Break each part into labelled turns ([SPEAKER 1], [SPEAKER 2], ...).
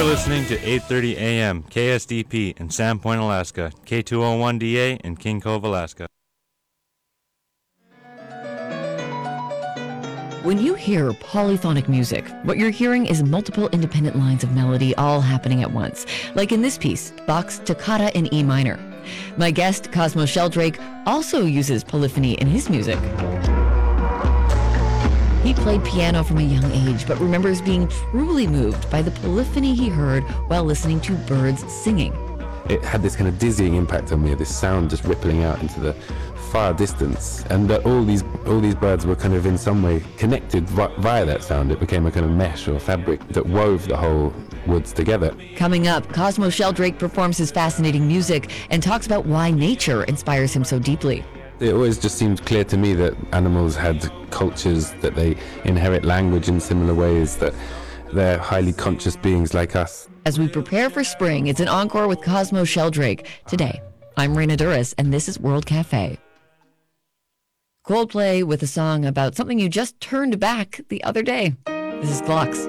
[SPEAKER 1] listening to 8:30 a.m. KSDP in Sandpoint, Alaska, K201DA in King Cove, Alaska.
[SPEAKER 2] When you hear polyphonic music, what you're hearing is multiple independent lines of melody all happening at once, like in this piece, Bach's Toccata in E minor. My guest, Cosmo Sheldrake, also uses polyphony in his music. He played piano from a young age, but remembers being truly moved by the polyphony he heard while listening to birds singing.
[SPEAKER 3] It had this kind of dizzying impact on me, this sound just rippling out into the far distance, and that all these birds were kind of in some way connected via that sound. It became a kind of mesh or fabric that wove the whole woods together.
[SPEAKER 2] Coming up, Cosmo Sheldrake performs his fascinating music and talks about why nature inspires him so deeply.
[SPEAKER 3] It always just seemed clear to me that animals had cultures, that they inherit language in similar ways, that they're highly conscious beings like us.
[SPEAKER 2] As we prepare for spring, it's an encore with Cosmo Sheldrake. Today, I'm Raina Duras, and this is World Cafe. Coldplay with a song about something you just turned back the other day. This is Glocks.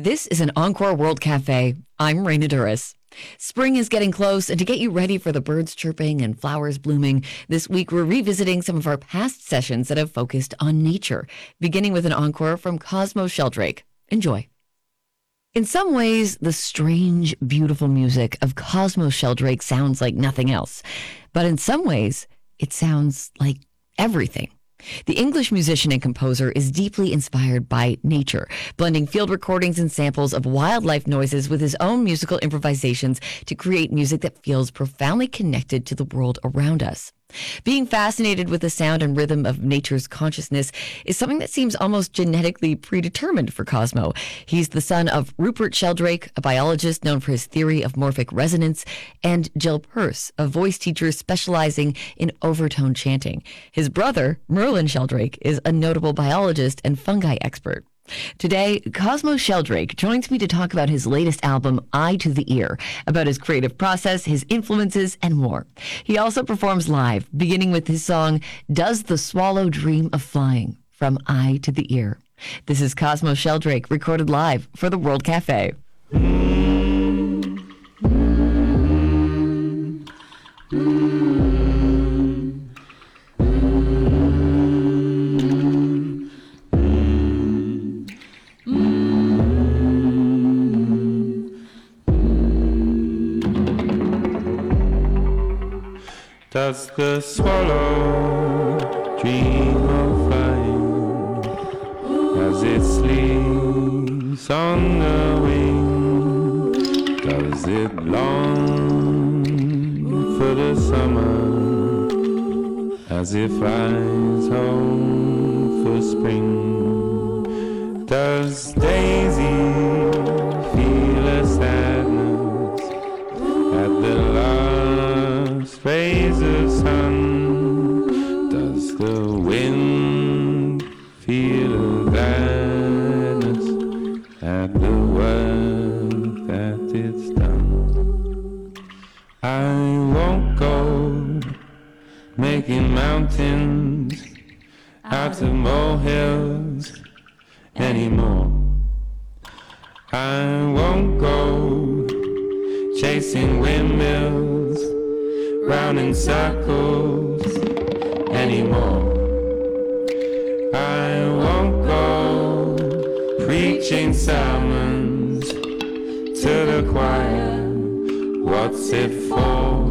[SPEAKER 2] This is an Encore World Cafe. I'm Raina Duras. Spring is getting close, and to get you ready for the birds chirping and flowers blooming, this week we're revisiting some of our past sessions that have focused on nature, beginning with an encore from Cosmo Sheldrake. Enjoy. In some ways, the strange, beautiful music of Cosmo Sheldrake sounds like nothing else. But in some ways, it sounds like everything. The English musician and composer is deeply inspired by nature, blending field recordings and samples of wildlife noises with his own musical improvisations to create music that feels profoundly connected to the world around us. Being fascinated with the sound and rhythm of nature's consciousness is something that seems almost genetically predetermined for Cosmo. He's the son of Rupert Sheldrake, a biologist known for his theory of morphic resonance, and Jill Peirce, a voice teacher specializing in overtone chanting. His brother, Merlin Sheldrake, is a notable biologist and fungi expert. Today, Cosmo Sheldrake joins me to talk about his latest album, Eye to the Ear, about his creative process, his influences, and more. He also performs live, beginning with his song, Does the Swallow Dream of Flying, from Eye to the Ear. This is Cosmo Sheldrake, recorded live for the World Cafe.
[SPEAKER 4] Does the swallow dream of flying as it sleeps on the wing? Does it long for the summer as it flies home for spring? Does Daisy feel a sadness at the last rays of sun? Does the wind feel a gladness at the work that it's done? I won't go making mountains out of molehills anymore. I won't go chasing windmills round in circles anymore. I won't go preaching sermons to the choir. What's it for?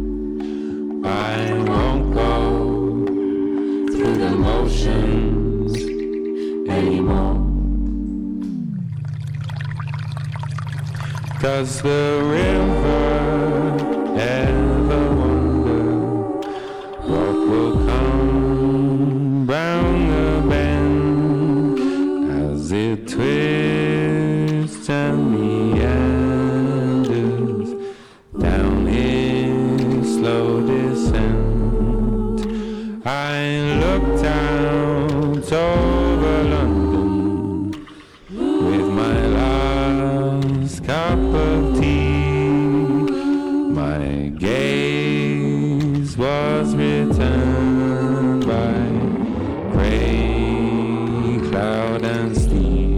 [SPEAKER 4] I won't go through the motions anymore. Does the river ever wonder what will come round the bend as it twists and meanders down its slow descent? I looked out over London with my last cup of tea. My gaze was returned by gray cloud and steel.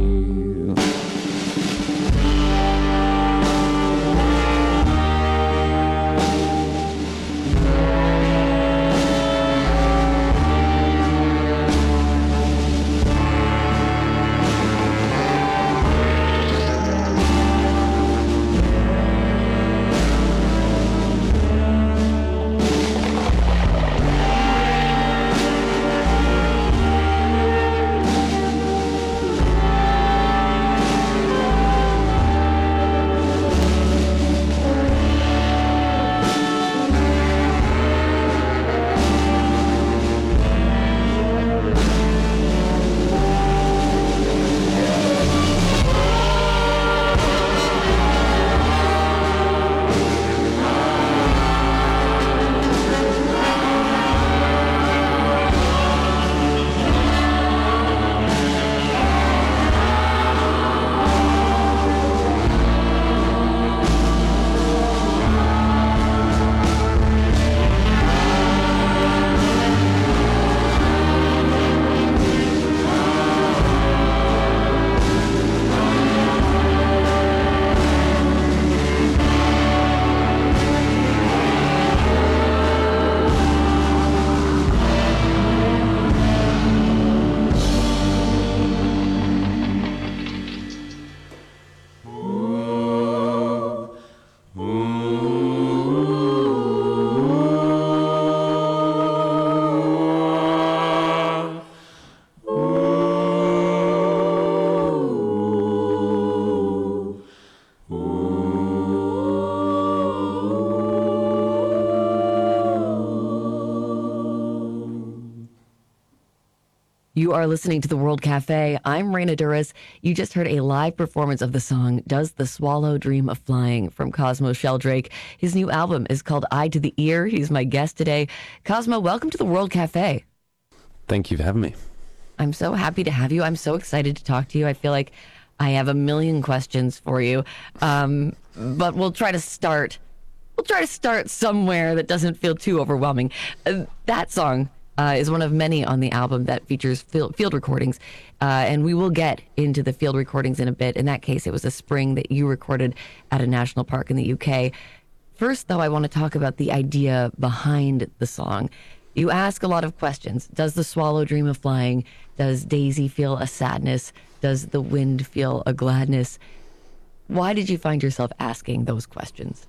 [SPEAKER 2] You are listening to The World Cafe. I'm Raina Duras. You just heard a live performance of the song Does the Swallow Dream of Flying from Cosmo Sheldrake. His new album is called Eye to the Ear. He's my guest today. Cosmo, welcome to The World Cafe.
[SPEAKER 3] Thank you for having me.
[SPEAKER 2] I'm so happy to have you. I'm so excited to talk to you. I feel like I have a million questions for you, but we'll try to start somewhere that doesn't feel too overwhelming. That song is one of many on the album that features field recordings, and we will get into the field recordings in a bit. In that case, it was a spring that you recorded at a national park in the UK. First, though, I want to talk about the idea behind the song. You ask a lot of questions. Does the swallow dream of flying? Does Daisy feel a sadness? Does the wind feel a gladness? Why did you find yourself asking those questions?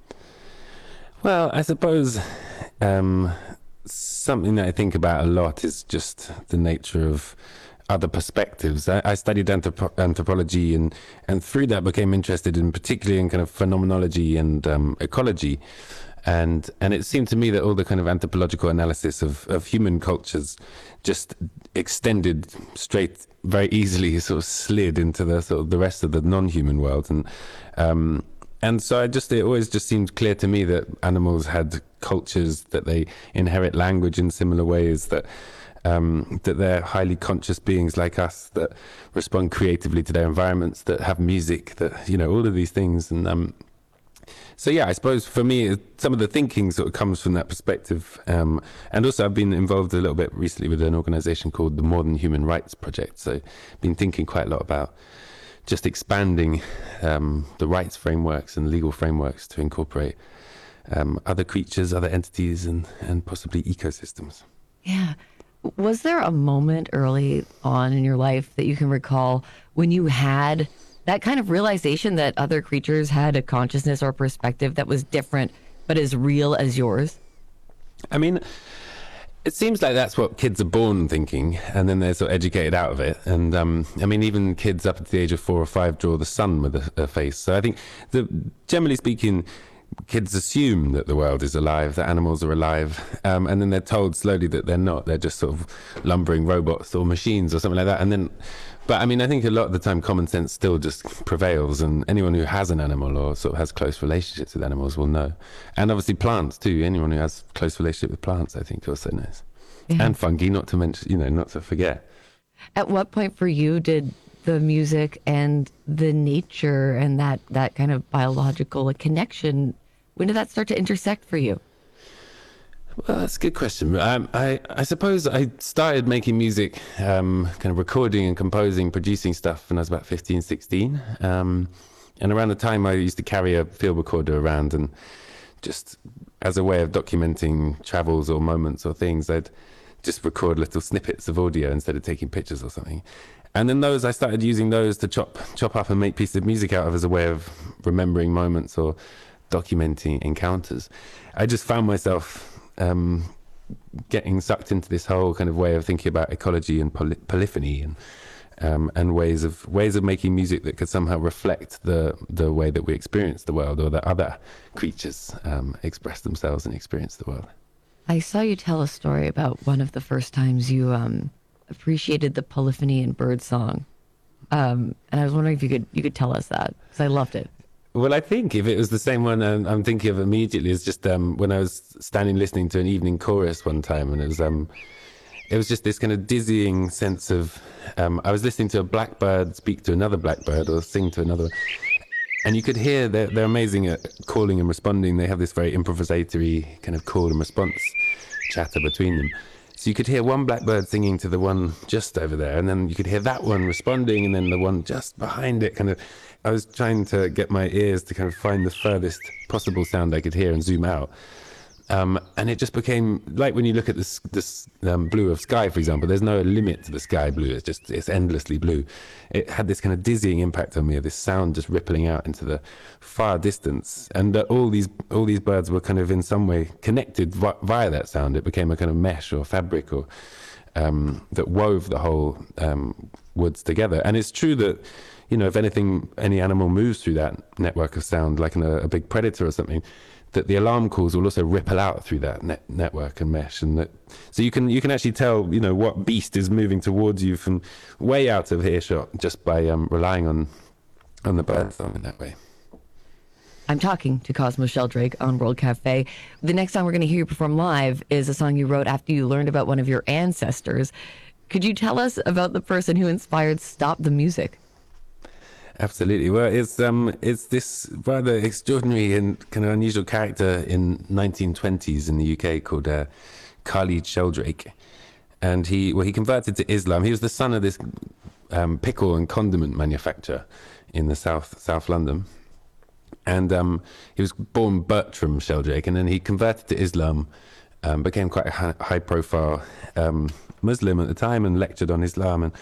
[SPEAKER 3] Well, I suppose something that I think about a lot is just the nature of other perspectives. I studied anthropology and through that became interested in particularly in kind of phenomenology and ecology. And it seemed to me that all the kind of anthropological analysis of human cultures just extended straight, very easily sort of slid into the sort of the rest of the non-human world. And so it always just seemed clear to me that animals had cultures, that they inherit language in similar ways, that they're highly conscious beings like us, that respond creatively to their environments, that have music, that, you know, all of these things. And so, yeah, I suppose for me, some of the thinking sort of comes from that perspective. And also I've been involved a little bit recently with an organization called the Modern Human Rights Project. So I've been thinking quite a lot about just expanding the rights frameworks and legal frameworks to incorporate other creatures, other entities, and possibly ecosystems.
[SPEAKER 2] Yeah. Was there a moment early on in your life that you can recall when you had that kind of realization that other creatures had a consciousness or perspective that was different, but as real as yours?
[SPEAKER 3] I mean, it seems like that's what kids are born thinking, and then they're sort of educated out of it. And I mean, even kids up at the age of 4 or 5 draw the sun with a face. So I think, generally speaking, kids assume that the world is alive, that animals are alive, and then they're told slowly that they're not. They're just sort of lumbering robots or machines or something like that. But I mean, I think a lot of the time common sense still just prevails, and anyone who has an animal or sort of has close relationships with animals will know. And obviously plants too. Anyone who has close relationship with plants, I think, also knows. Yeah. And fungi, not to mention, not to forget.
[SPEAKER 2] At what point for you did the music and the nature and that kind of biological connection, when did that start to intersect for you?
[SPEAKER 3] Well, that's a good question. I suppose I started making music, kind of recording and composing, producing stuff when I was about 15, 16. And around the time I used to carry a field recorder around, and just as a way of documenting travels or moments or things, I'd just record little snippets of audio instead of taking pictures or something. And then I started using those to chop up and make pieces of music out of as a way of remembering moments or documenting encounters. I just found myself getting sucked into this whole kind of way of thinking about ecology and polyphony and ways of making music that could somehow reflect the way that we experience the world, or that other creatures express themselves and experience the world.
[SPEAKER 2] I saw you tell a story about one of the first times you appreciated the polyphony in birdsong, and I was wondering if you could tell us that, because I loved it.
[SPEAKER 3] Well, I think if it was the same one I'm thinking of immediately is just when I was standing listening to an evening chorus one time, and it was just this kind of dizzying sense of I was listening to a blackbird speak to another blackbird or sing to another, and you could hear they're amazing at calling and responding. They have this very improvisatory kind of call and response chatter between them. So you could hear one blackbird singing to the one just over there, and then you could hear that one responding, and then the one just behind it kind of. I was trying to get my ears to kind of find the furthest possible sound I could hear and zoom out. And it just became like when you look at this blue of sky, for example, there's no limit to the sky blue. It's endlessly blue. It had this kind of dizzying impact on me, of this sound just rippling out into the far distance. And all these birds were kind of in some way connected via that sound. It became a kind of mesh or fabric or that wove the whole woods together. And it's true that, if anything, any animal moves through that network of sound, like a big predator or something, that the alarm calls will also ripple out through that network and mesh, and that so you can actually tell what beast is moving towards you from way out of earshot just by relying on the bird song in that way.
[SPEAKER 2] I'm talking to Cosmo Sheldrake on World Cafe. The next song we're going to hear you perform live is a song you wrote after you learned about one of your ancestors. Could you tell us about the person who inspired Stop the Music?
[SPEAKER 3] Absolutely. Well, it's this rather extraordinary and kind of unusual character in 1920s in the UK called Khalid Sheldrake, and he converted to Islam. He was the son of this pickle and condiment manufacturer in the South London, and he was born Bertram Sheldrake, and then he converted to Islam, became quite a high-profile Muslim at the time, and lectured on Islam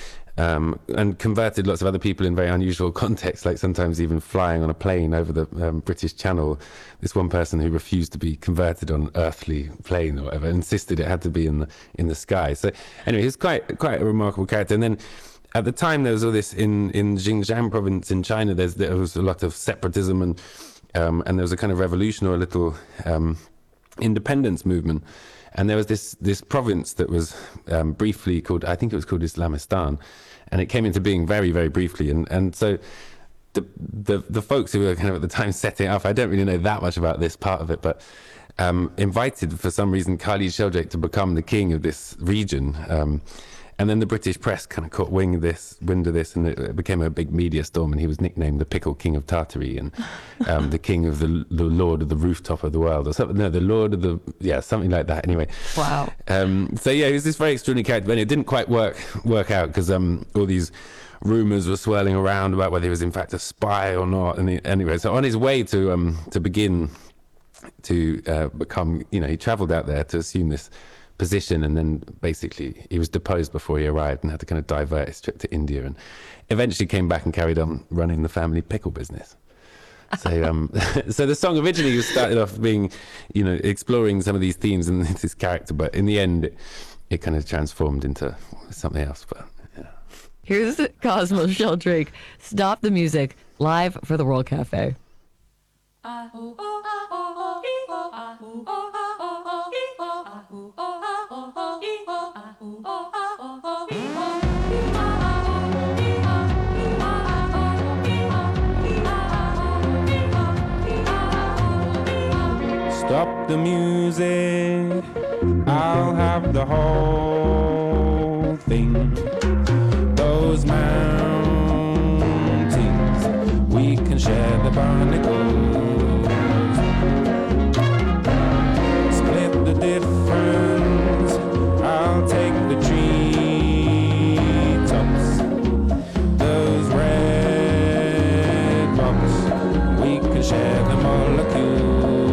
[SPEAKER 3] and converted lots of other people in very unusual contexts, like sometimes even flying on a plane over the British Channel. This one person who refused to be converted on an earthly plane or whatever, insisted it had to be in the sky. So anyway, he's quite a remarkable character. And then at the time, there was all this in Xinjiang province in China. There was a lot of separatism and there was a kind of revolution or a little independence movement. And there was this province that was briefly called, I think it was called Islamistan, and it came into being very, very briefly. And so the folks who were kind of at the time setting it up, I don't really know that much about this part of it, but invited for some reason Khalid Sheldrake to become the king of this region. And then the British press kind of caught wind of this, and it became a big media storm. And he was nicknamed the Pickle King of Tartary, and the King of the Lord of the Rooftop of the World, or something. No, the Lord of the something like that. Anyway,
[SPEAKER 2] wow.
[SPEAKER 3] So yeah, he was this very extraordinary character, and it didn't quite work out because all these rumors were swirling around about whether he was in fact a spy or not. And anyway, so on his way to begin to become, he travelled out there to assume this position, and then basically he was deposed before he arrived and had to kind of divert his trip to India, and eventually came back and carried on running the family pickle business. So so the song originally started off being, exploring some of these themes and this character, but in the end it kind of transformed into something else. But yeah.
[SPEAKER 2] Here's Cosmo Sheldrake, Stop the Music, live for the World Cafe.
[SPEAKER 4] Stop the music, I'll have the whole thing. Those mountains, we can share the barnacles. Split the difference, I'll take the treetops. Those red rocks, we can share the molecules.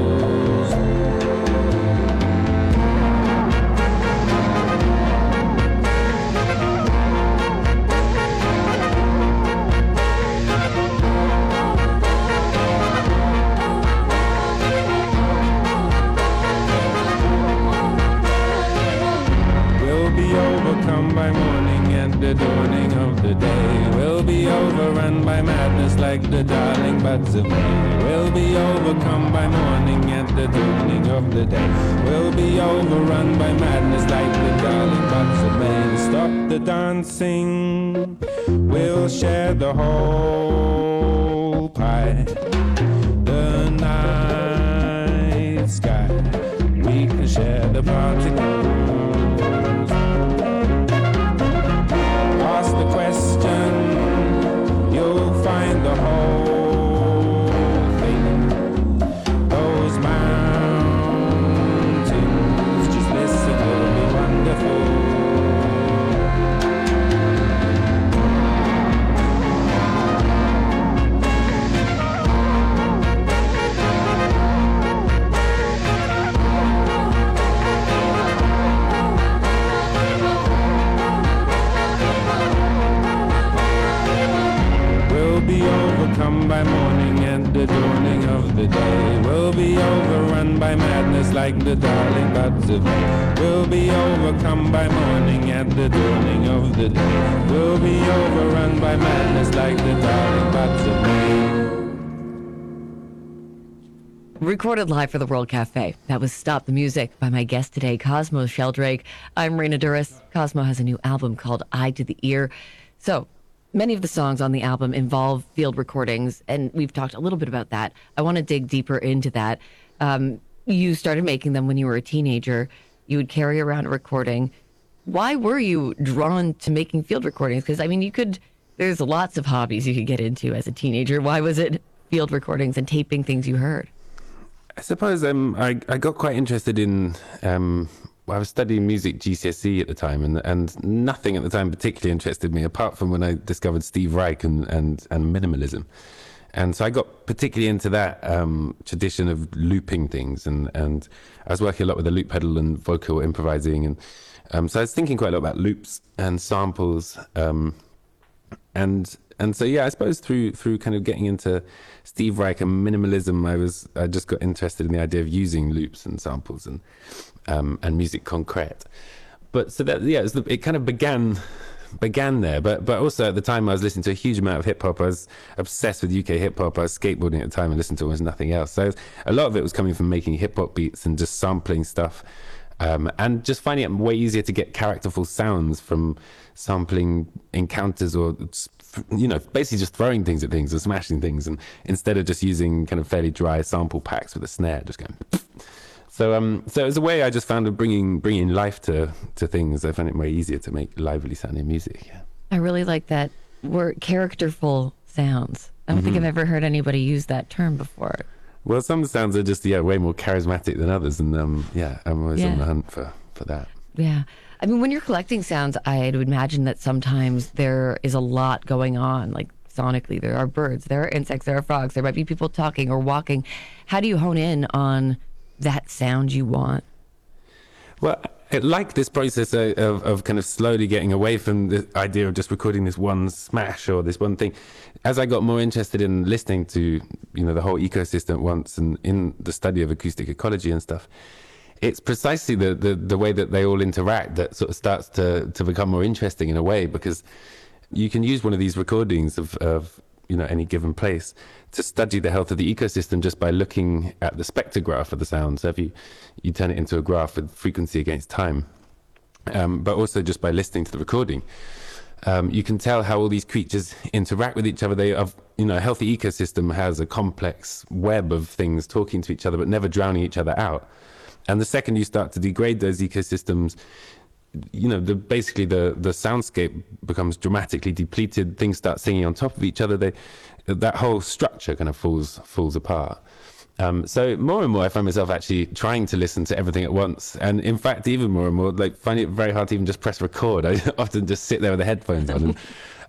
[SPEAKER 4] By morning and the dawning of the day, we'll be overrun by madness like the darling buds of May. We'll be overcome by morning and the dawning of the day. We'll be overrun by madness like the darling buds of May. Stop the dancing, we'll share the whole pie. The night sky, we can share the particles. The question, you'll find the whole thing. Those mountains, just listen, it'll be wonderful. Overcome by morning and the dawning of the day. We'll be overrun by madness like the darling buds of May. We'll be overcome by morning and the dawning of the day. We'll be overrun by madness like the darling buds of May.
[SPEAKER 2] Recorded live for the World Cafe. That was Stop the Music by my guest today, Cosmo Sheldrake. I'm Raina Duras. Cosmo has a new album called Eye to the Ear. So many of the songs on the album involve field recordings, and we've talked a little bit about that. I want to dig deeper into that. You started making them when you were a teenager. You would carry around a recording. Why were you drawn to making field recordings? Because, I mean, there's lots of hobbies you could get into as a teenager. Why was it field recordings and taping things you heard?
[SPEAKER 3] I suppose I got quite interested in. I was studying music GCSE at the time, and nothing at the time particularly interested me, apart from when I discovered Steve Reich and minimalism. And so I got particularly into that tradition of looping things, and I was working a lot with the loop pedal and vocal improvising, and so I was thinking quite a lot about loops and samples, and so yeah, I suppose through kind of getting into Steve Reich and minimalism, I just got interested in the idea of using loops and samples and music concrete. But so that it kind of began there. But also at the time I was listening to a huge amount of hip hop. I was obsessed with UK hip hop. I was skateboarding at the time and listened to almost nothing else. So a lot of it was coming from making hip hop beats and just sampling stuff. And just finding it way easier to get characterful sounds from sampling encounters, or basically just throwing things at things or smashing things, and instead of just using kind of fairly dry sample packs with a snare, just going. So it was a way I just found of bringing life to things. I found it way easier to make lively sounding music. Yeah.
[SPEAKER 2] I really like that word, characterful sounds. I don't think I've ever heard anybody use that term before.
[SPEAKER 3] Well, some sounds are just way more charismatic than others, and I'm always on the hunt for that.
[SPEAKER 2] Yeah. I mean, when you're collecting sounds, I'd imagine that sometimes there is a lot going on, like sonically. There are birds, there are insects, there are frogs, there might be people talking or walking. How do you hone in on that sound you want?
[SPEAKER 3] Well, I like this process of kind of slowly getting away from the idea of just recording this one smash or this one thing. As I got more interested in listening to, the whole ecosystem at once, and in the study of acoustic ecology and stuff, it's precisely the way that they all interact that sort of starts to become more interesting in a way, because you can use one of these recordings of any given place to study the health of the ecosystem just by looking at the spectrograph of the sound. So if you turn it into a graph with frequency against time, but also just by listening to the recording, you can tell how all these creatures interact with each other. A healthy ecosystem has a complex web of things talking to each other but never drowning each other out. And the second you start to degrade those ecosystems, basically the soundscape becomes dramatically depleted. Things start singing on top of each other. That whole structure kind of falls apart. So more and more I find myself actually trying to listen to everything at once. And in fact, even more and more, finding it very hard to even just press record. I often just sit there with the headphones on.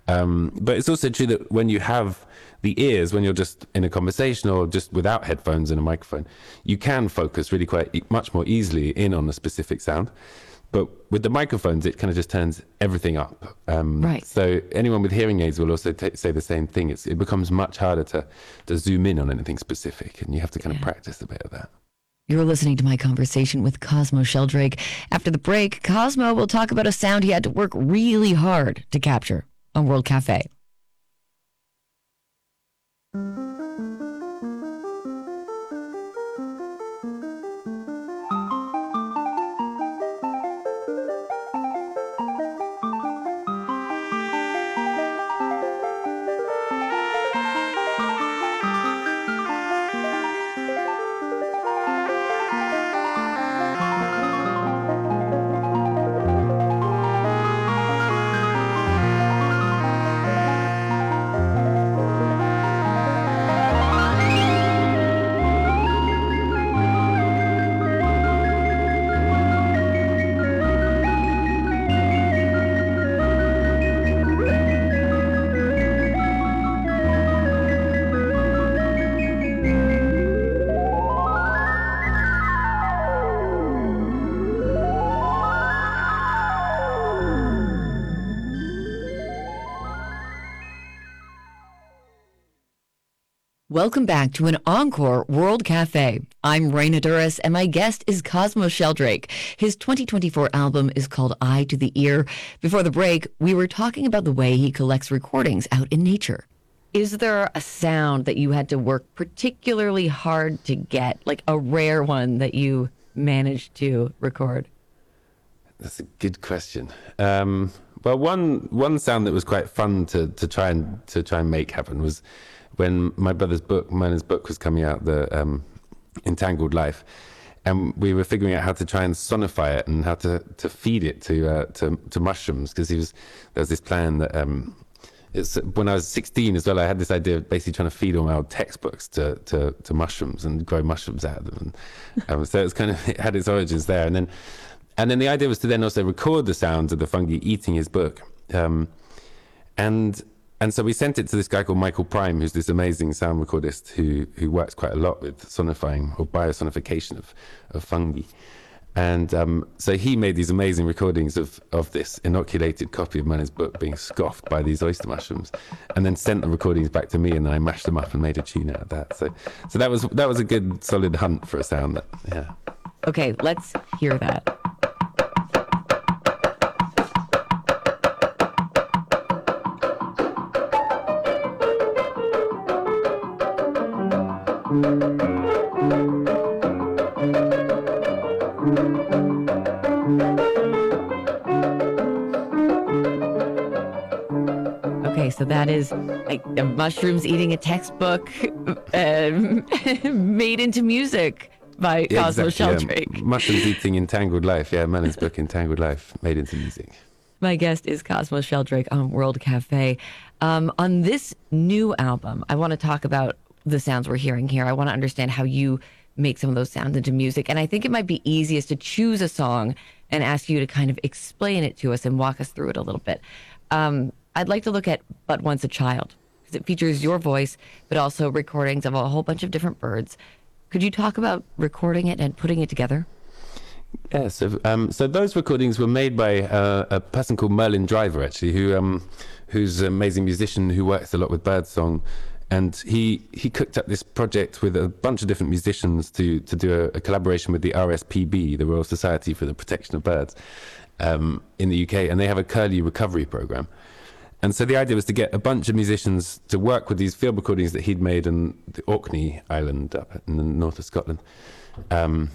[SPEAKER 3] But it's also true that when you have the ears, when you're just in a conversation or just without headphones and a microphone, you can focus really much more easily in on a specific sound. But with the microphones, it kind of just turns everything up.
[SPEAKER 2] Right.
[SPEAKER 3] So anyone with hearing aids will also say the same thing. It becomes much harder to zoom in on anything specific, and you have to kind of practice a bit of that.
[SPEAKER 2] You're listening to my conversation with Cosmo Sheldrake. After the break, Cosmo will talk about a sound he had to work really hard to capture on World Cafe. Welcome back to an encore World Cafe. I'm Raina Duras, and my guest is Cosmo Sheldrake. His 2024 album is called Eye to the Ear. Before the break, we were talking about the way he collects recordings out in nature. is there a sound that you had to work particularly hard to get, like a rare one that you managed to record?
[SPEAKER 3] That's a good question. Well, one sound that was quite fun to try and make happen was when my brother's book, Merlin's book, was coming out, the Entangled Life, and we were figuring out how to try and sonify it and how to feed it to mushrooms, because there was this plan that when I was 16 as well, I had this idea of basically trying to feed all my old textbooks to mushrooms and grow mushrooms out of them. And, so it had its origins there, and then the idea was to then also record the sounds of the fungi eating his book. And so we sent it to this guy called Michael Prime, who's this amazing sound recordist who works quite a lot with sonifying or biosonification of fungi. And so he made these amazing recordings of this inoculated copy of Merlin's book being scoffed by these oyster mushrooms, and then sent the recordings back to me, and then I mashed them up and made a tune out of that. So that was a good solid hunt for a sound. Yeah.
[SPEAKER 2] Okay, let's hear that. Okay, so that is like mushrooms eating a textbook made into music by Cosmo Sheldrake.
[SPEAKER 3] Yeah. Mushrooms eating Entangled Life. Yeah, Merlin's book Entangled Life made into music.
[SPEAKER 2] My guest is Cosmo Sheldrake on World Cafe. On this new album, I want to talk about the sounds we're hearing here. I want to understand how you make some of those sounds into music. And I think it might be easiest to choose a song and ask you to kind of explain it to us and walk us through it a little bit. I'd like to look at But Once a Child, because it features your voice, but also recordings of a whole bunch of different birds. Could you talk about recording it and putting it together?
[SPEAKER 3] Yeah, so those recordings were made by a person called Merlin Driver, actually, who's an amazing musician who works a lot with birdsong. And he cooked up this project with a bunch of different musicians to do a collaboration with the RSPB, the Royal Society for the Protection of Birds, in the UK. And they have a curlew recovery program. And so the idea was to get a bunch of musicians to work with these field recordings that he'd made in the Orkney Island up in the north of Scotland. And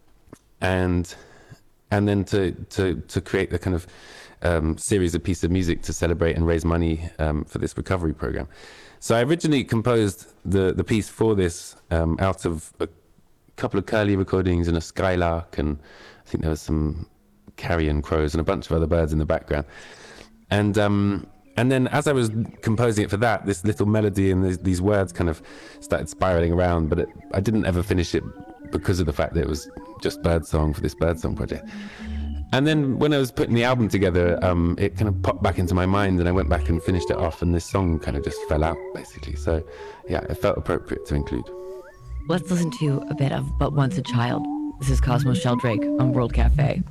[SPEAKER 3] then to create a kind of series of pieces of music to celebrate and raise money for this recovery program. So I originally composed the piece for this out of a couple of curlew recordings and a skylark, and I think there was some carrion crows and a bunch of other birds in the background. And then as I was composing it for that, this little melody and these words kind of started spiraling around, but I didn't ever finish it because of the fact that it was just birdsong for this birdsong project. And then when I was putting the album together, it kind of popped back into my mind, and I went back and finished it off, and this song kind of just fell out, basically. So, yeah, it felt appropriate to include.
[SPEAKER 2] Let's listen to a bit of But Once a Child. This is Cosmo Sheldrake on World Cafe.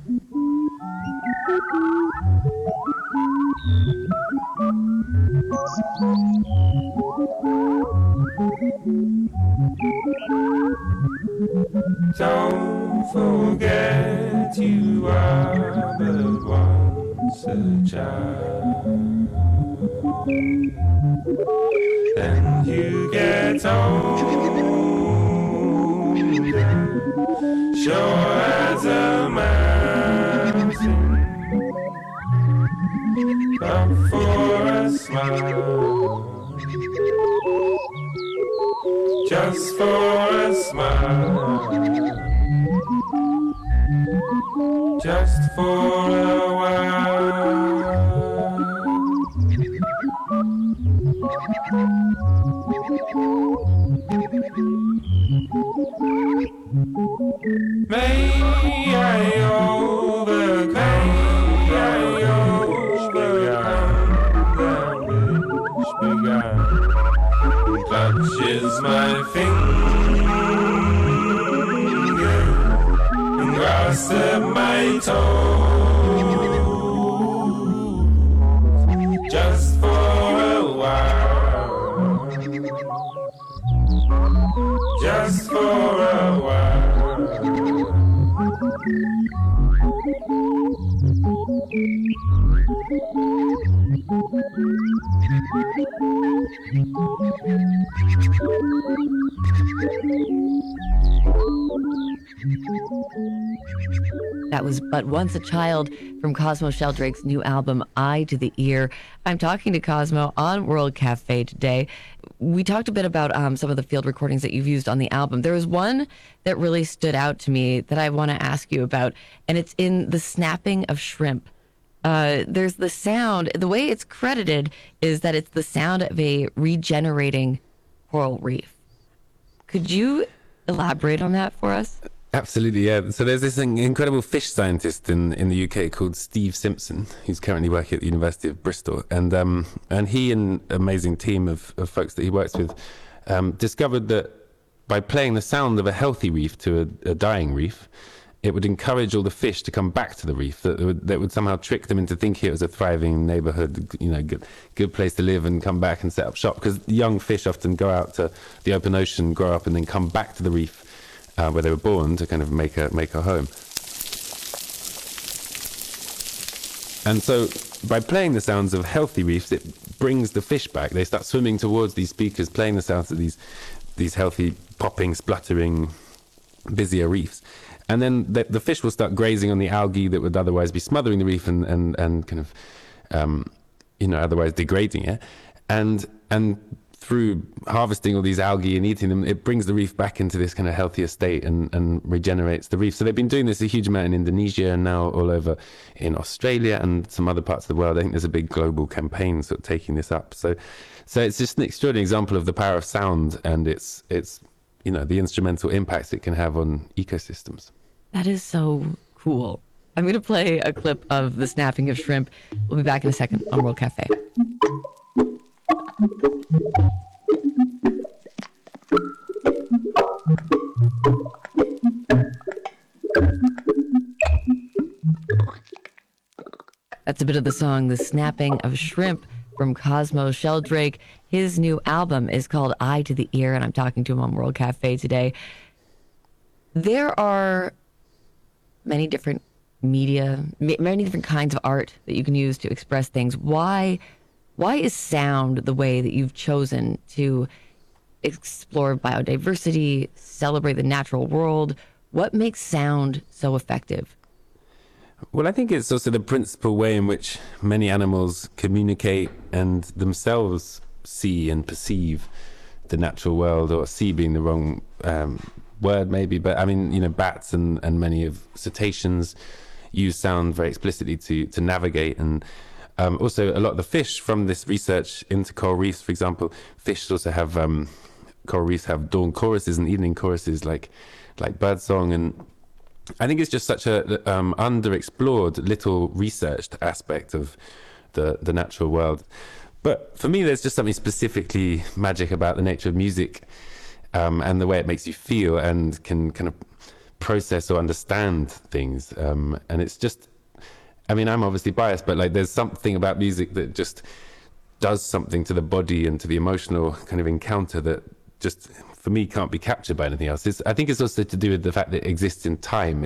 [SPEAKER 4] Don't forget you are but once a child, and you get older, sure as a mountain, but for a smile, just for a smile, just for a while. May I overcome that which began, touches my finger and grasp my toes, just for a while, just for a while.
[SPEAKER 2] That was But Once a Child from Cosmo Sheldrake's new album, Eye to the Ear. I'm talking to Cosmo on World Cafe today. We talked a bit about some of the field recordings that you've used on the album. There was one that really stood out to me that I want to ask you about, and it's in the snapping of shrimp. There's the sound, the way it's credited is that it's the sound of a regenerating coral reef. Could you elaborate on that for us?
[SPEAKER 3] Absolutely, yeah. So there's this incredible fish scientist in the UK called Steve Simpson, who's currently working at the University of Bristol, and he and an amazing team of folks that he works with discovered that by playing the sound of a healthy reef to a dying reef, it would encourage all the fish to come back to the reef. That would somehow trick them into thinking it was a thriving neighborhood, good place to live, and come back and set up shop. Because young fish often go out to the open ocean, grow up, and then come back to the reef where they were born to kind of make a home. And so by playing the sounds of healthy reefs, it brings the fish back. They start swimming towards these speakers, playing the sounds of these healthy, popping, spluttering, busier reefs. And then the fish will start grazing on the algae that would otherwise be smothering the reef and kind of, otherwise degrading it. And through harvesting all these algae and eating them, it brings the reef back into this kind of healthier state and regenerates the reef. So they've been doing this a huge amount in Indonesia and now all over in Australia and some other parts of the world. I think there's a big global campaign sort of taking this up. So it's just an extraordinary example of the power of sound and it's the instrumental impacts it can have on ecosystems.
[SPEAKER 2] That is so cool. I'm going to play a clip of the snapping of shrimp. We'll be back in a second on World Cafe. That's a bit of the song, The Snapping of Shrimp from Cosmo Sheldrake. His new album is called Eye to the Ear, and I'm talking to him on World Cafe today. There are many different media, many different kinds of art that you can use to express things. Why is sound the way that you've chosen to explore biodiversity, celebrate the natural world? What makes sound so effective?
[SPEAKER 3] Well, I think it's also the principal way in which many animals communicate and themselves see and perceive the natural world, or see being the wrong word maybe, but I mean, bats and many of cetaceans use sound very explicitly to navigate. And also a lot of the fish from this research into coral reefs, for example, fish also have, coral reefs have dawn choruses and evening choruses like birdsong. And I think it's just such a underexplored, little researched aspect of the natural world. But for me, there's just something specifically magic about the nature of music and the way it makes you feel and can kind of process or understand things. And it's just, I'm obviously biased, but there's something about music that just does something to the body and to the emotional kind of encounter that just, for me, can't be captured by anything else. I think it's also to do with the fact that it exists in time.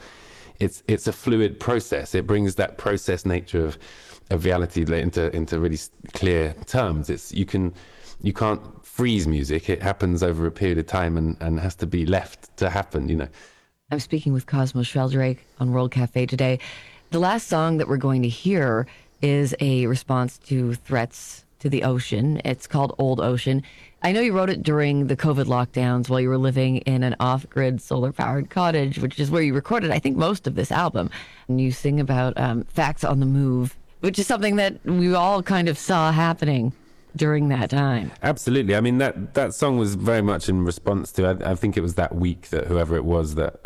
[SPEAKER 3] It's a fluid process. It brings that process nature of reality into really clear terms. You can't freeze music. It happens over a period of time and has to be left to happen,
[SPEAKER 2] I'm speaking with Cosmo Sheldrake on World Cafe today. The last song that we're going to hear is a response to threats to the ocean. It's called Old Ocean. I know you wrote it during the COVID lockdowns while you were living in an off-grid solar-powered cottage, which is where you recorded, I think, most of this album. And you sing about facts on the move, which is something that we all kind of saw happening during that time.
[SPEAKER 3] Absolutely. That song was very much in response to, I think it was that week that whoever it was that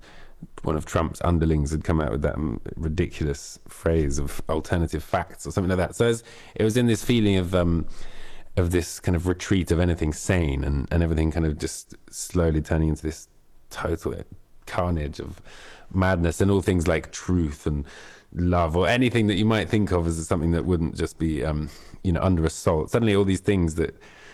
[SPEAKER 3] one of Trump's underlings had come out with that ridiculous phrase of alternative facts or something like that. So it was in this feeling of this kind of retreat of anything sane and everything kind of just slowly turning into this total carnage of madness, and all things like truth and love or anything that you might think of as something that wouldn't just be under assault. Suddenly all these things that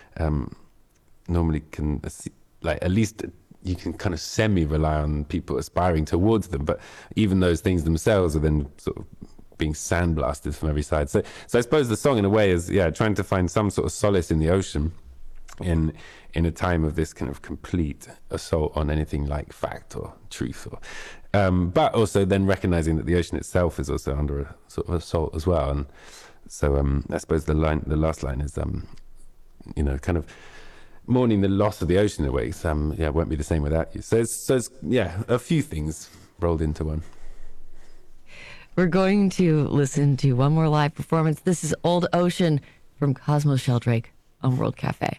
[SPEAKER 3] normally can, at least you can kind of semi-rely on people aspiring towards them, but even those things themselves are then sort of being sandblasted from every side. So I suppose the song in a way is trying to find some sort of solace in the ocean in a time of this kind of complete assault on anything like fact or truth, or but also then recognizing that the ocean itself is also under a sort of assault as well. And so I suppose the last line is kind of mourning the loss of the ocean in a way. It won't be the same without you. So it's a few things rolled into one.
[SPEAKER 2] We're going to listen to one more live performance. This is Old Ocean from Cosmo Sheldrake on World Cafe.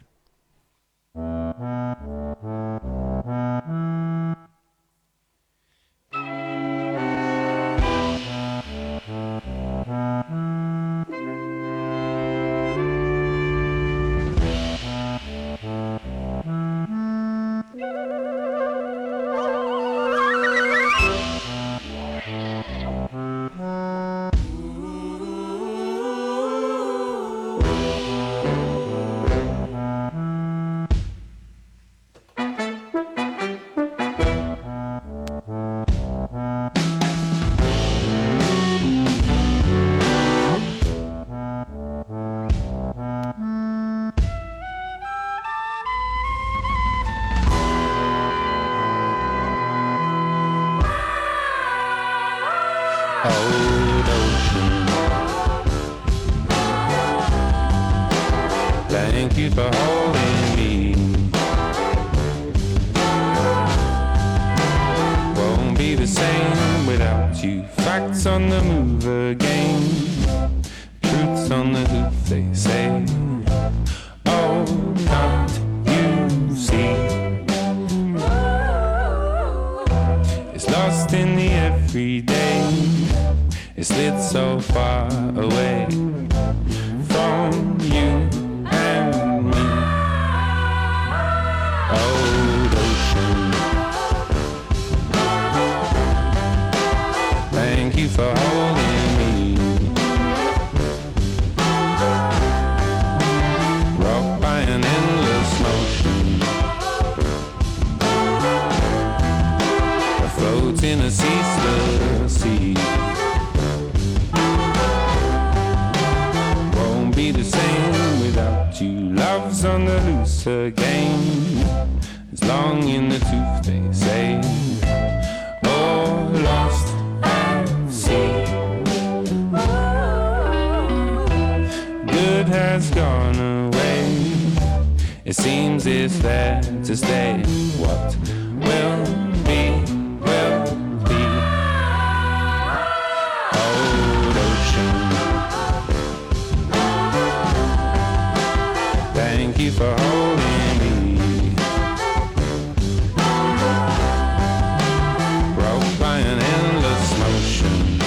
[SPEAKER 4] Old ocean, thank you for holding me. Won't be the same without you. Facts on the move again, truths on the hoof, they say. Oh, can't you see? It's lost in the everyday. It slid so far away from you and me. Old ocean, thank you for holding me. Rocked by an endless motion, afloat in a ceaseless sea. Be the same without you. Love's on the loose again. It's long in the tooth, they say. Oh, lost at sea. Good has gone away. It seems it's there to stay. What will be, will be. Old ocean, thank you for holding me. Broke by an endless motion,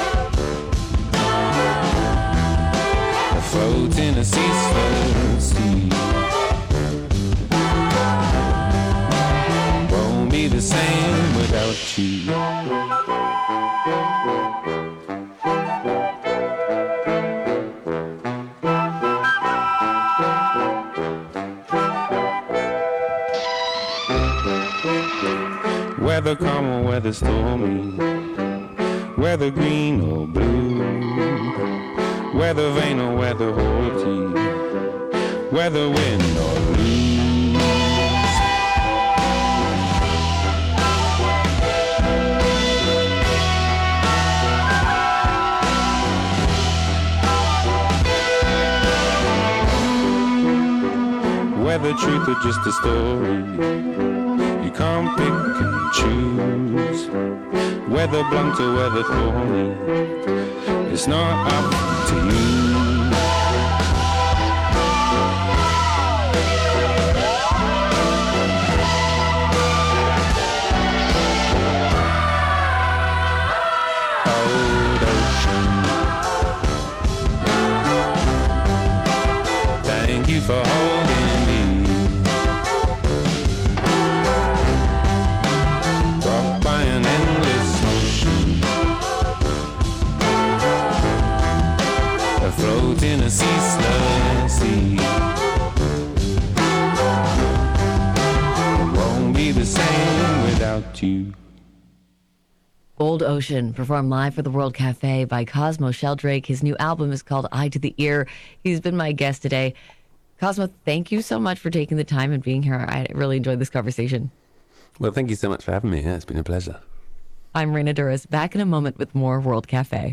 [SPEAKER 4] afloat in a ceaseless sea. Won't be the same without you. Weather calm or weather stormy, weather green or blue, weather vain or weather haughty, weather win or lose. Whether truth or just a story, you can't pick and choose. Whether blunt or whether thorny, it's not up to you. Old ocean, thank you for holding me. Afloat in a ceaseless sea. It won't be the same without you.
[SPEAKER 2] Old Ocean, performed live for the World Cafe by Cosmo Sheldrake. His new album is called Eye to the Ear. He's been my guest today. Cosmo, thank you so much for taking the time and being here. I really enjoyed this conversation.
[SPEAKER 3] Well, thank you so much for having me. Yeah, it's been a pleasure.
[SPEAKER 2] I'm Raina Douris, back in a moment with more World Cafe.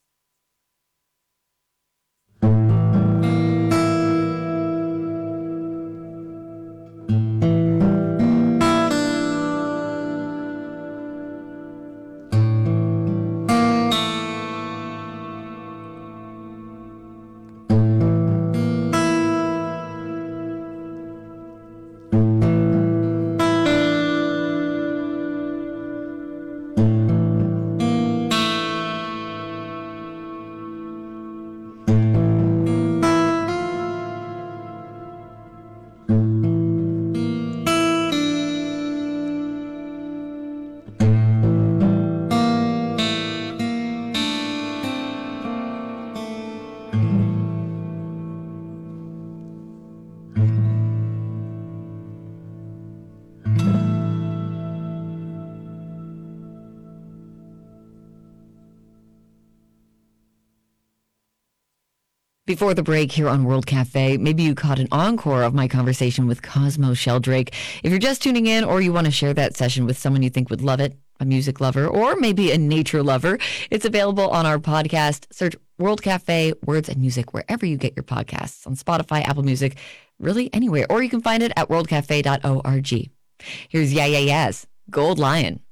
[SPEAKER 2] Before the break here on World Cafe, maybe you caught an encore of my conversation with Cosmo Sheldrake. If you're just tuning in or you want to share that session with someone you think would love it, a music lover or maybe a nature lover, it's available on our podcast. Search World Cafe, Words and Music, wherever you get your podcasts, on Spotify, Apple Music, really anywhere. Or you can find it at worldcafe.org. Here's Yeah Yeah Yeah's Gold Lion.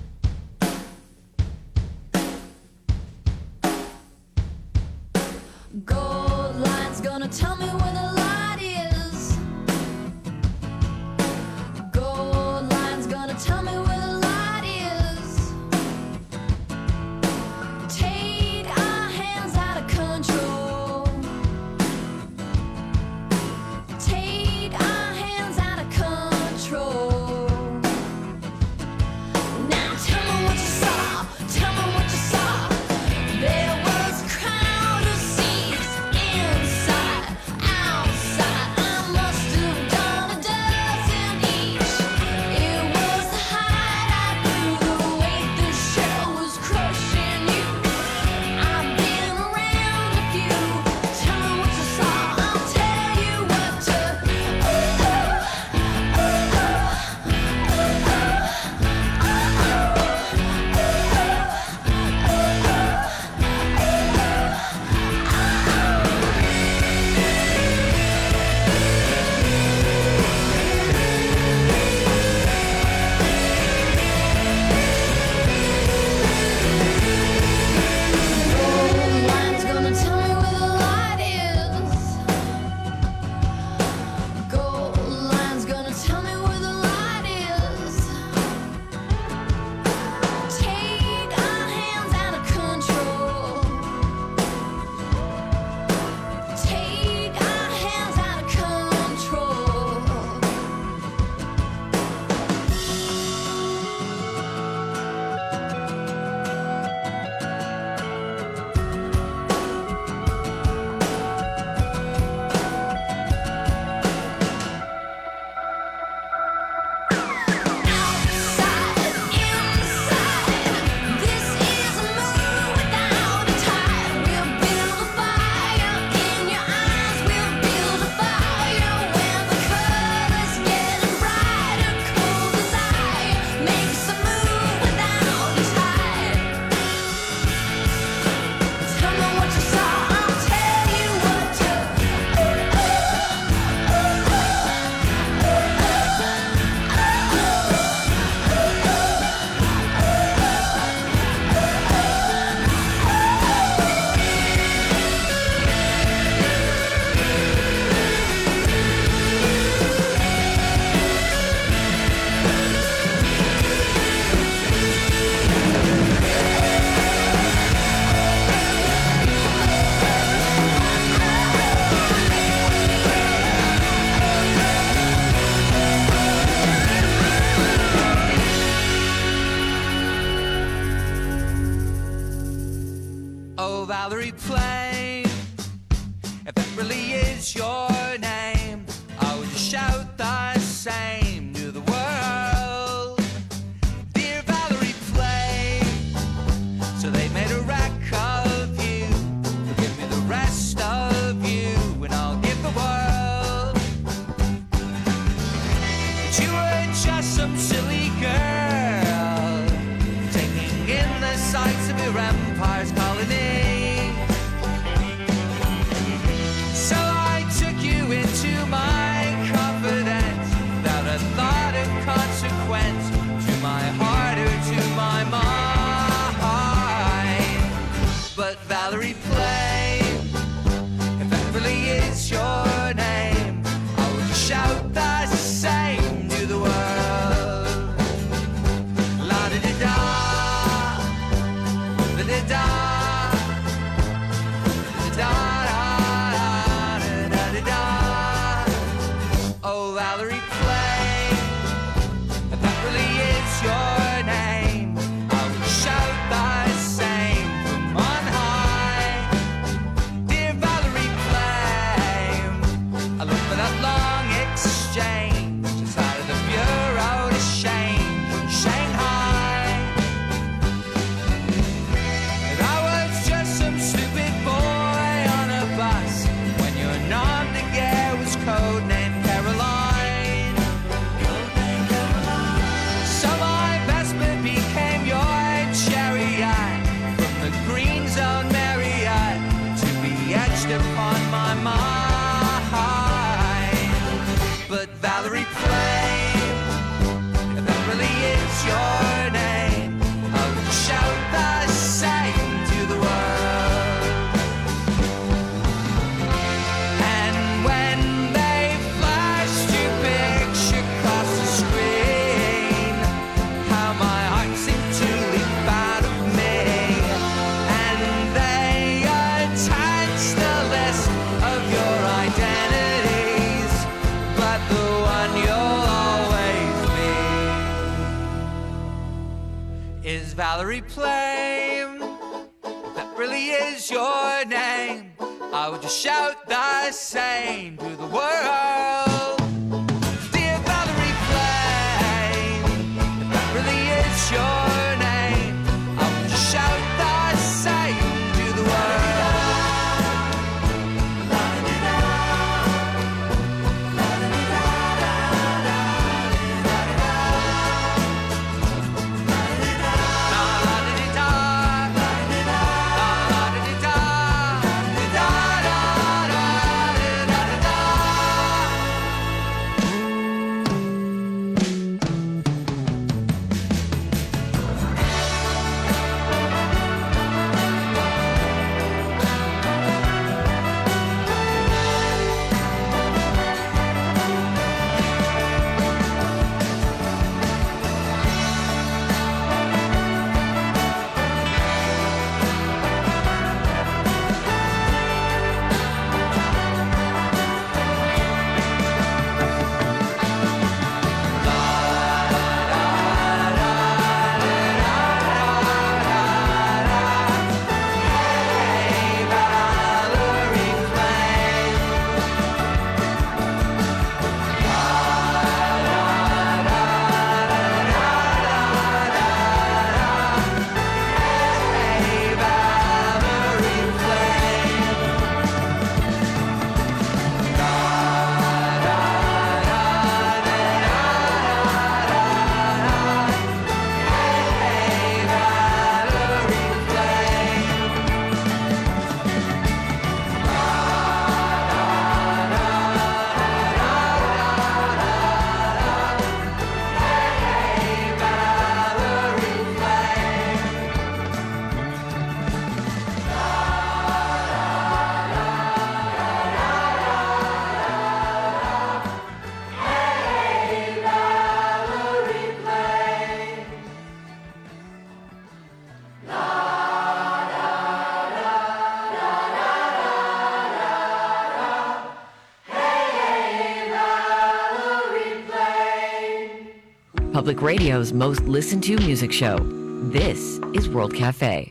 [SPEAKER 5] Gold line's gonna tell me where the light is. Gold line's gonna tell me where the light is. Take our hands out of control. Take our hands out of control. Now tell me what you saw. Tell me what you saw. There was a crowd of seas inside, outside. I must have done a dozen each. It was the height I grew, the weight the shell was crushing you. I've been around a few. Tell me what you saw. I'll tell you what to. Gold line's gonna tell me where the light is. Gold line's gonna tell me where the light is. Take our hands out of control. Take our hands out of control. Outside, inside, this is a moon without a tide. We'll build a fire in your eyes. We'll build a fire when the colors getting brighter. Cold desire makes a move without a tide. Tell me what you saw. I'll tell you what to.
[SPEAKER 6] Oh, Valerie Plain, if that really is your name, I would just shout the same to the world. Dear Valerie Plain, company. So I took you into my confidence without a thought of consequence, to my heart or to my mind. But Valerie play, if that really is your name, I will shout the same to the world. La da da da, da da da, da da da da. Oh, Valerie play, if that really is your name, I will shout the same from on high. Dear Valerie play, I look for that long exchange inside of the Bureau to change in Shanghai. And I was just some stupid boy on a bus when your nom de guerre was codenamed Caroline. So my Vespa became your chariot, from the Green Zone Marriott to be etched upon my mind. But Valerie play, if that really is your name, I will shout the same to the world. And when they flashed your picture across the screen, how my heart seemed to leap out of me. And they attached the list of your identities, but the one you'll always be is Valerie Plame. If that really is your name, I would just shout the same to the world. Dear Valerie Plame, if that really is your name, I would just shout the same to the world.
[SPEAKER 2] Public Radio's most listened to music show. This is World Cafe.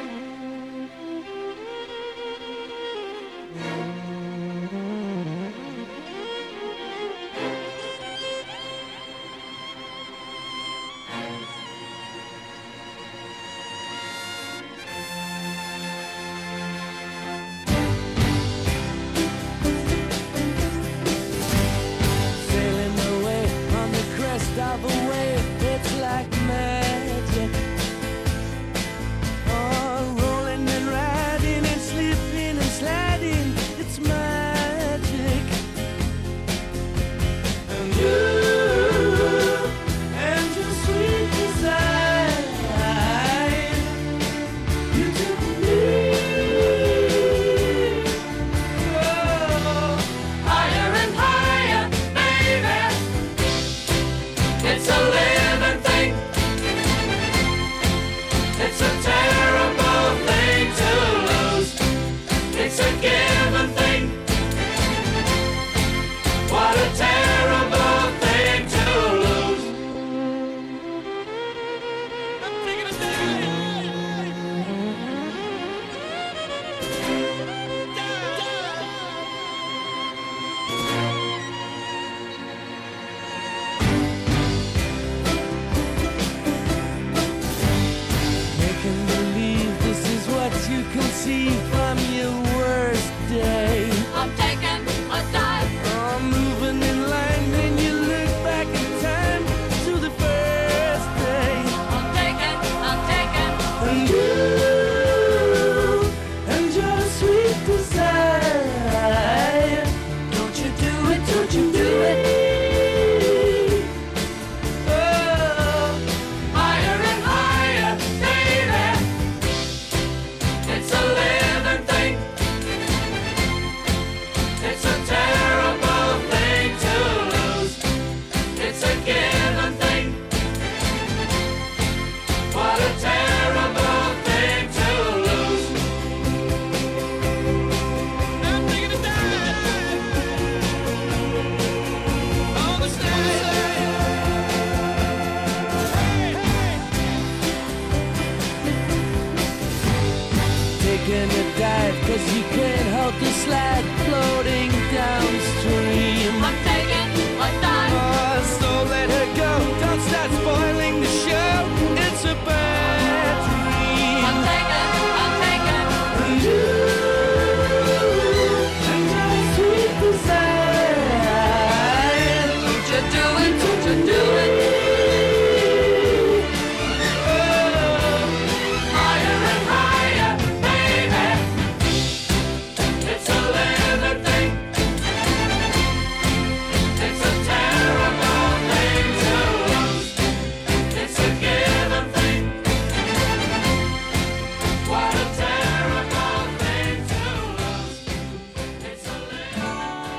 [SPEAKER 7] Sailing away on the crest of a wave, it's like magic. you can see from your worst day.
[SPEAKER 5] I'm taking a dive.
[SPEAKER 7] Oh, moving in line, then you look back in time to the first day.
[SPEAKER 5] I'm taking.
[SPEAKER 7] And you and your sweet desire.
[SPEAKER 5] Don't you do it, don't you do it.
[SPEAKER 7] Oh,
[SPEAKER 5] Higher and higher, baby. It's a living thing. It's a terrible thing to lose. It's a given thing. What a terrible thing to lose. I'm taking a dive on the stage.
[SPEAKER 7] taking a dive, 'cause you can't help the slide floating downstream.
[SPEAKER 5] I'm taking a dive.
[SPEAKER 7] Oh, so let her go, don't start spoiling the show. It's a bad dream.
[SPEAKER 5] I'm taking.
[SPEAKER 7] And you and your sweet desire.
[SPEAKER 5] Don't you do it, don't you do it. Higher and higher, baby. It's a living thing. It's a terrible thing to lose. It's a given thing. What a terrible thing to lose. It's a living.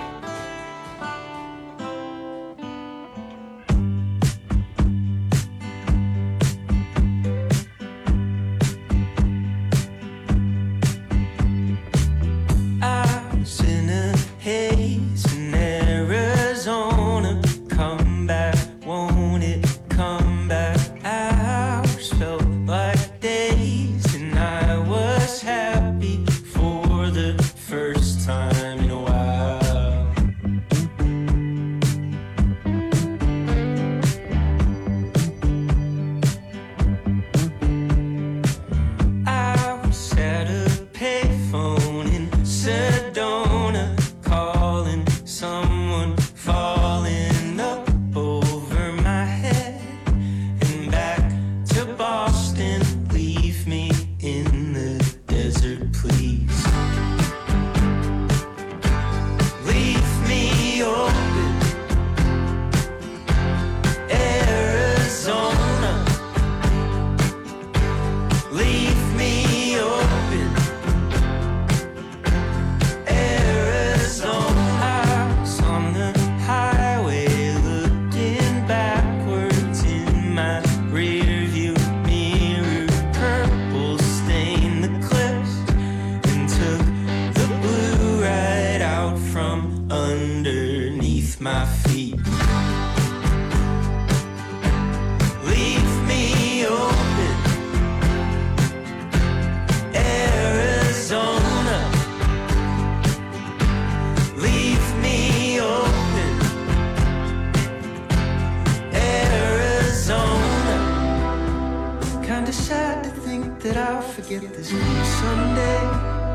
[SPEAKER 8] I was in a haze in Arizona. Come back, won't it come back? Hours felt like days, and I was happy for the first time in a while. I was at a payphone in Sedona, calling someone, falling up over my head, and back to Boston. Leave me in the desert, please. Leave me open, Arizona. Leave me open, Arizona. I was on the highway looking backwards in my rearview mirror. Purple stained the cliffs and took the blue right out from underneath my feet. Leave me open, Arizona. Leave me open, Arizona. Kinda sad to think that I'll forget this name someday.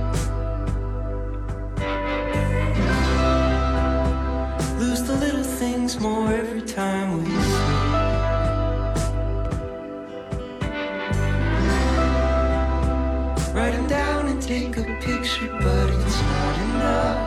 [SPEAKER 8] Lose the little things more every time we sleep. Write 'em down and take a picture, but it's not enough.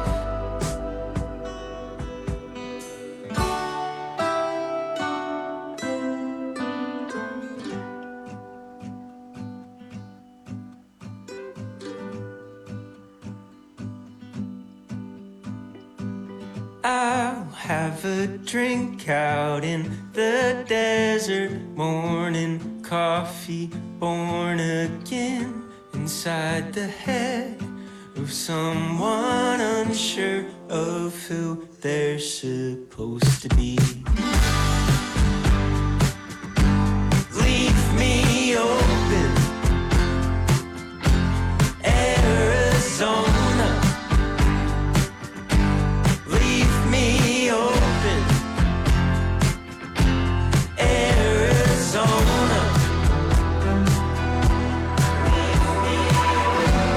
[SPEAKER 8] I'll have a drink out in the desert, morning coffee, born again, inside the head of someone unsure of who they're supposed to be. Leave me open, Arizona. Leave me open, Arizona. Leave me open.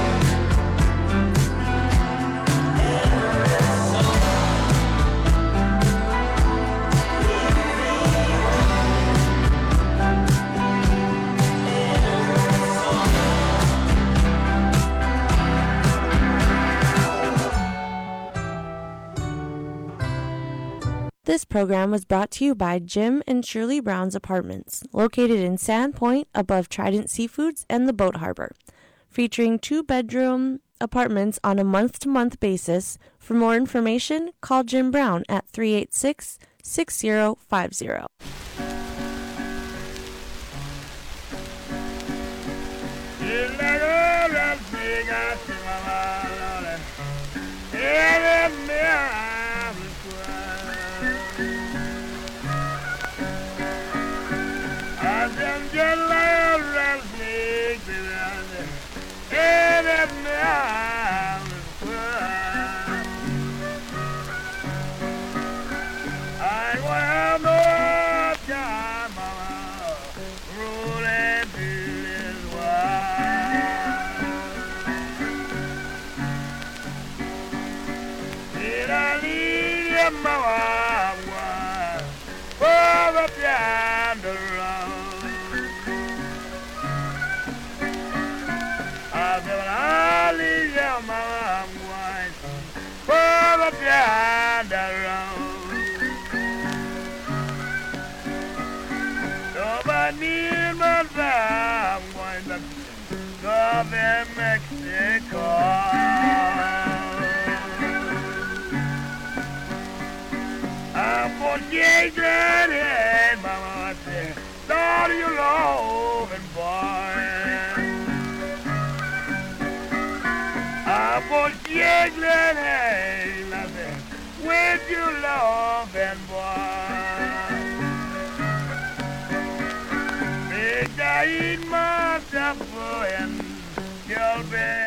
[SPEAKER 9] This program was brought to you by Jim and Shirley Brown's Apartments, located in Sandpoint above Trident Seafoods and the Boat Harbor, featuring 2-bedroom apartments on a month-to-month basis. For more information, call Jim Brown at 386-6050.
[SPEAKER 10] Mexico. I'm for Jason and Mama said, Lord, you loving boy. I'm for Jason and I said, with you loving boy. Make I eat myself and you'll be